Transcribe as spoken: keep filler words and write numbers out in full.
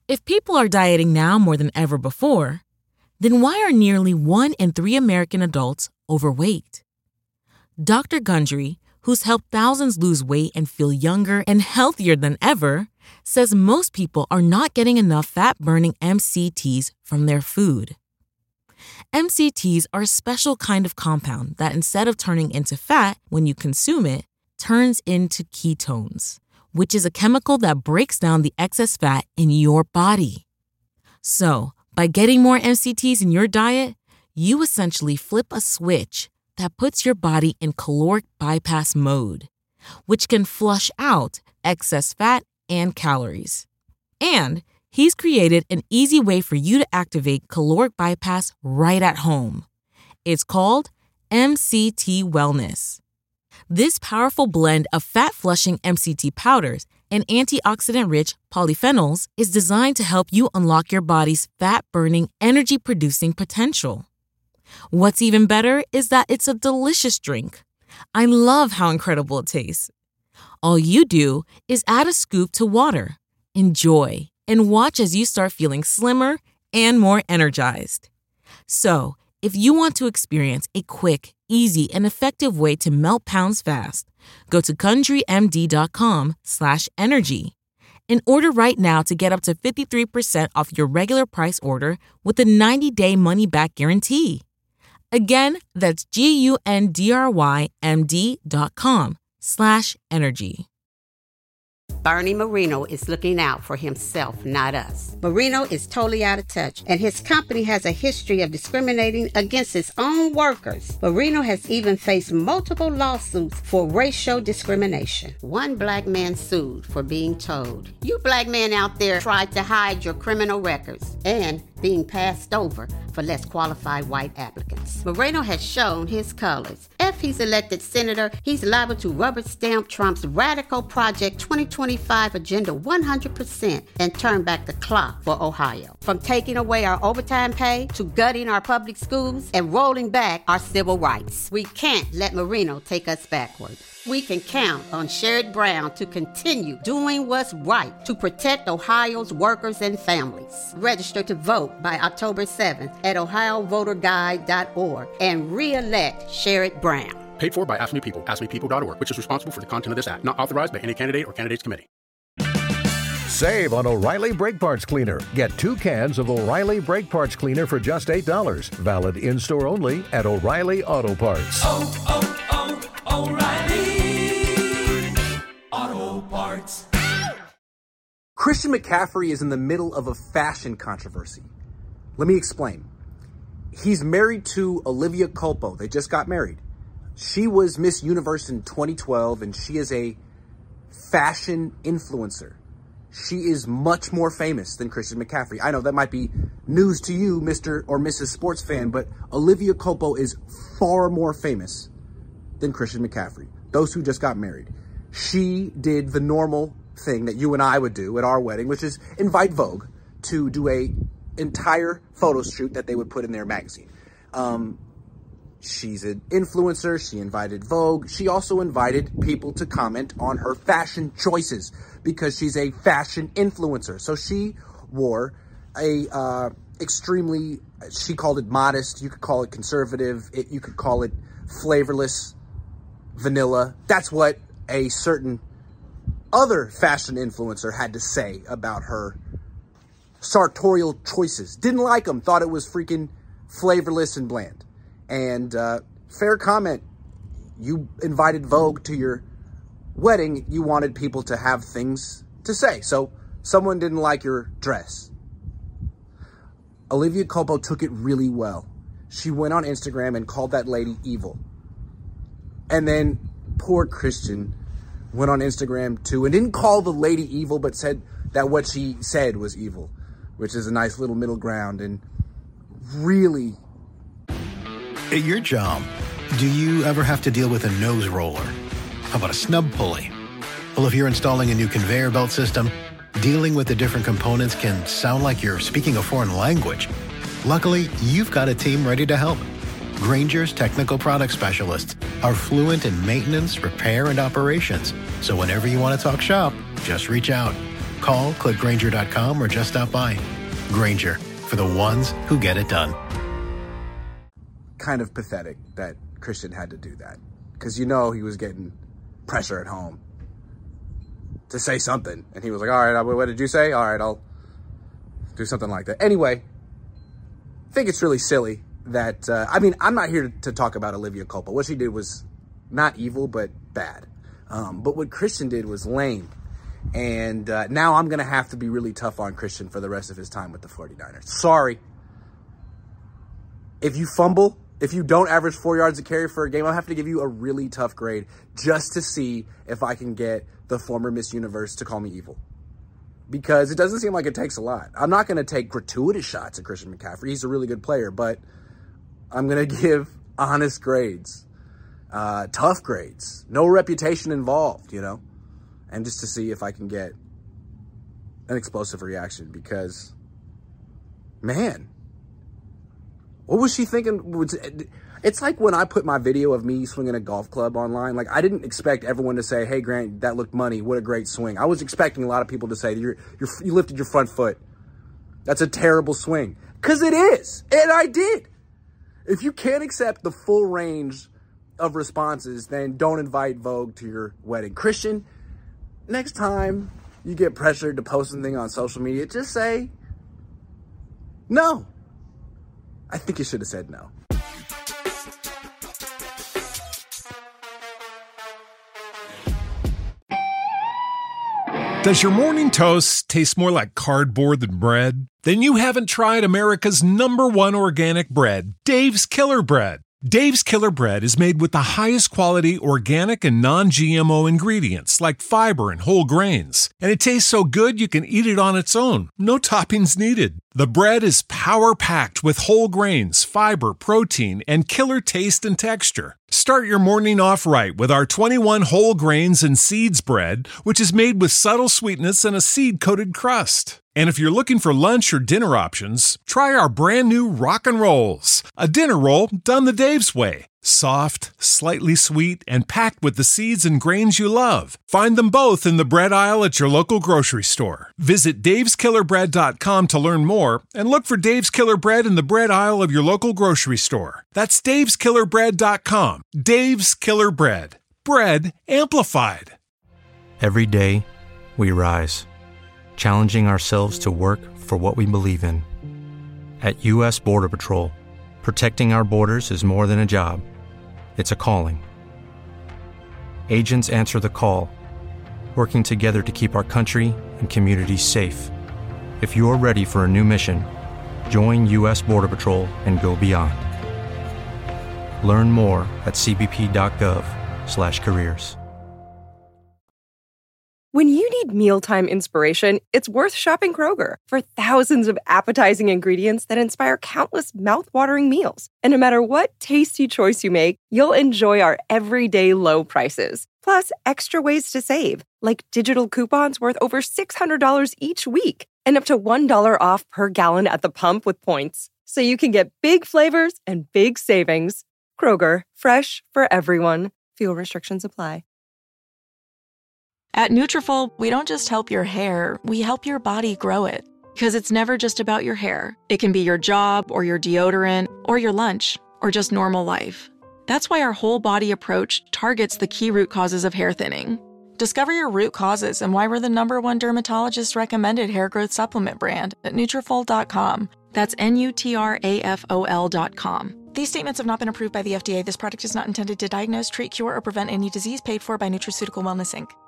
If people are dieting now more than ever before, then why are nearly one in three American adults overweight? Doctor Gundry, who's helped thousands lose weight and feel younger and healthier than ever, says most people are not getting enough fat-burning M C Ts from their food. M C Ts are a special kind of compound that, instead of turning into fat when you consume it, turns into ketones, which is a chemical that breaks down the excess fat in your body. So, by getting more M C Ts in your diet, you essentially flip a switch that puts your body in caloric bypass mode, which can flush out excess fat and calories. And he's created an easy way for you to activate caloric bypass right at home. It's called M C T Wellness. This powerful blend of fat-flushing M C T powders and antioxidant-rich polyphenols is designed to help you unlock your body's fat-burning, energy-producing potential. What's even better is that it's a delicious drink. I love how incredible it tastes. All you do is add a scoop to water, enjoy, and watch as you start feeling slimmer and more energized. So, if you want to experience a quick, easy, and effective way to melt pounds fast, go to GundryMD.com slash energy and order right now to get up to fifty-three percent off your regular price order with a ninety-day money-back guarantee. Again, that's G-U-N-D-R-Y-M-D dot com slash energy. Bernie Marino is looking out for himself, not us. Marino is totally out of touch, and his company has a history of discriminating against its own workers. Marino has even faced multiple lawsuits for racial discrimination. One black man sued for being told, "You black men out there tried to hide your criminal records," and being passed over for less qualified white applicants. Moreno has shown his colors. If he's elected senator, he's liable to rubber stamp Trump's Radical Project twenty twenty-five agenda one hundred percent and turn back the clock for Ohio. From taking away our overtime pay to gutting our public schools and rolling back our civil rights. We can't let Marino take us backward. We can count on Sherrod Brown to continue doing what's right to protect Ohio's workers and families. Register to vote by October seventh at ohio voter guide dot org and re-elect Sherrod Brown. Paid for by Ask Me People, ask me people dot org, which is responsible for the content of this act. Not authorized by any candidate or candidates committee. Save on O'Reilly Brake Parts Cleaner. Get two cans of O'Reilly Brake Parts Cleaner for just eight dollars. Valid in-store only at O'Reilly Auto Parts. Oh, oh, oh, O'Reilly Auto Parts. Christian McCaffrey is in the middle of a fashion controversy. Let me explain. He's married to Olivia Culpo. They just got married. She was Miss Universe in twenty twelve, and she is a fashion influencer. She is much more famous than Christian McCaffrey. I know that might be news to you, Mister or Missus Sports fan, but Olivia Culpo is far more famous than Christian McCaffrey. Those who just got married. She did the normal thing that you and I would do at our wedding, which is invite Vogue to do a entire photo shoot that they would put in their magazine. Um, she's an influencer. She invited Vogue. She also invited people to comment on her fashion choices because she's a fashion influencer. So she wore a uh, extremely, she called it modest. You could call it conservative. It, you could call it flavorless, vanilla. That's what a certain other fashion influencer had to say about her sartorial choices. Didn't like them. Thought it was freaking flavorless and bland. And uh, fair comment. You invited Vogue to your wedding. You wanted people to have things to say. So someone didn't like your dress. Olivia Culpo took it really well. She went on Instagram and called that lady evil. And then poor Christian went on Instagram too and didn't call the lady evil, but said that what she said was evil, which is a nice little middle ground. And really, at your job, do you ever have to deal with a nose roller? How about a snub pulley? Well, if you're installing a new conveyor belt system, dealing with the different components can sound like you're speaking a foreign language. Luckily, you've got a team ready to help. Grainger's technical product specialists are fluent in maintenance, repair, and operations. So whenever you want to talk shop, just reach out. Call, click Grainger dot com, or just stop by. Grainger, for the ones who get it done. Kind of pathetic that Christian had to do that, because you know he was getting pressure at home to say something, and he was like, all right, what did you say? All right, I'll do something like that. Anyway, I think it's really silly that, uh, I mean, I'm not here to, to talk about Olivia Culpo. What she did was not evil, but bad. Um, but what Christian did was lame. And uh, now I'm going to have to be really tough on Christian for the rest of his time with the forty-niners. Sorry. If you fumble, if you don't average four yards a carry for a game, I'll have to give you a really tough grade just to see if I can get the former Miss Universe to call me evil. Because it doesn't seem like it takes a lot. I'm not going to take gratuitous shots at Christian McCaffrey. He's a really good player, but I'm going to give honest grades, uh, tough grades, no reputation involved, you know, and just to see if I can get an explosive reaction because, man, what was she thinking? It's like when I put my video of me swinging a golf club online, like I didn't expect everyone to say, hey, Grant, that looked money. What a great swing. I was expecting a lot of people to say, you're, you're, you lifted your front foot. That's a terrible swing. Because it is. And I did. If you can't accept the full range of responses, then don't invite Vogue to your wedding. Christian, next time you get pressured to post something on social media, just say no. I think you should have said no. Does your morning toast taste more like cardboard than bread? Then you haven't tried America's number one organic bread, Dave's Killer Bread. Dave's Killer Bread is made with the highest quality organic and non-G M O ingredients like fiber and whole grains. And it tastes so good you can eat it on its own. No toppings needed. The bread is power-packed with whole grains, fiber, protein, and killer taste and texture. Start your morning off right with our twenty-one whole grains and seeds bread, which is made with subtle sweetness and a seed-coated crust. And if you're looking for lunch or dinner options, try our brand new Rock and Rolls, a dinner roll done the Dave's way. Soft, slightly sweet, and packed with the seeds and grains you love. Find them both in the bread aisle at your local grocery store. Visit daves killer bread dot com to learn more and look for Dave's Killer Bread in the bread aisle of your local grocery store. That's daves killer bread dot com. Dave's Killer Bread. Bread amplified. Every day, we rise, challenging ourselves to work for what we believe in. At U S Border Patrol, protecting our borders is more than a job. It's a calling. Agents answer the call, working together to keep our country and communities safe. If you're ready for a new mission, join U S Border Patrol and go beyond. Learn more at c b p dot gov slash careers. When you need mealtime inspiration, it's worth shopping Kroger for thousands of appetizing ingredients that inspire countless mouth-watering meals. And no matter what tasty choice you make, you'll enjoy our everyday low prices. Plus, extra ways to save, like digital coupons worth over six hundred dollars each week and up to one dollar off per gallon at the pump with points. So you can get big flavors and big savings. Kroger, fresh for everyone. Fuel restrictions apply. At Nutrafol, we don't just help your hair, we help your body grow it. Because it's never just about your hair. It can be your job, or your deodorant, or your lunch, or just normal life. That's why our whole body approach targets the key root causes of hair thinning. Discover your root causes and why we're the number one dermatologist recommended hair growth supplement brand at Nutrafol dot com. That's N U T R A F O L dot com. These statements have not been approved by the F D A. This product is not intended to diagnose, treat, cure, or prevent any disease paid for by Nutraceutical Wellness, Incorporated